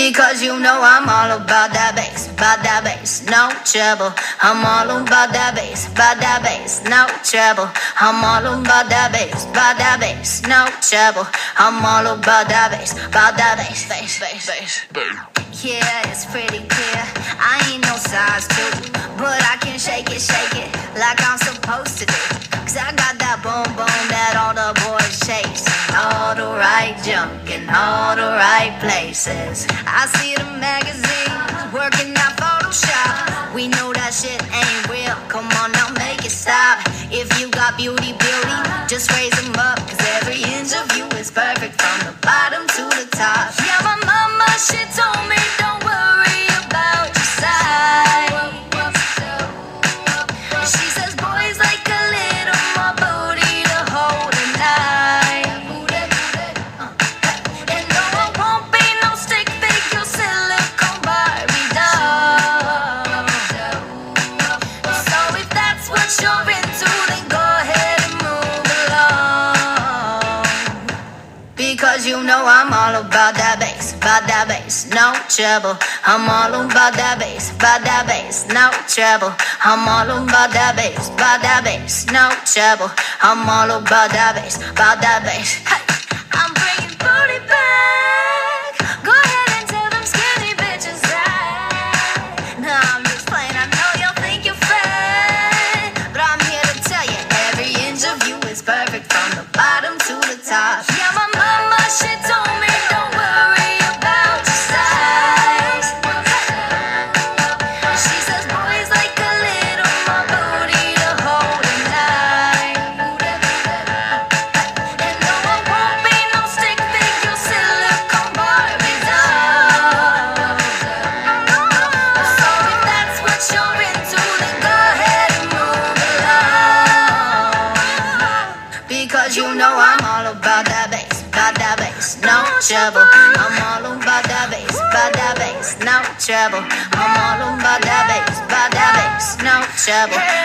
Because you know I'm all about that bass, no trouble. I'm all about that bass, no trouble. I'm all about that bass, no trouble. I'm all about that bass, bass. Yeah, it's pretty clear. I ain't no size 2, but I can shake it like I'm supposed to do. Cause I got that boom boom that all the boys chase. All the right junk in all the right places. I see the magazines working out Photoshop. We know that shit ain't real. Come on now, make it stop. If you got beauty, just raise them up. Cause every inch of you is perfect from the bottom to the top. Yeah, my mama, she told me don't worry about your size. She says boys like a little more booty to hold tonight. And no, I won't be no stick figure silicone Barbie doll. So if that's what you're into, then go ahead and move along. Because you know I'm all about that bass, no trouble. I'm all about that bass, no trouble. I'm all about that bass, no trouble. I'm all about that bass. Hey, I'm bringing booty back. Go ahead and tell them skinny bitches that. No, I'm just playing. I know y'all think you're fat, but I'm here to tell you every inch of you is perfect from the bottom to the top. Yeah, my mama, she told me don't worry about your size. She says boys like a little more booty to hold tonight. And no, I won't be no stick figure silicone Barbie doll. So if that's what you're into, then go ahead and move along. Because you know I'm all about that bass, no trouble. I'm all about that bass, no trouble. I'm all about that bass, no trouble.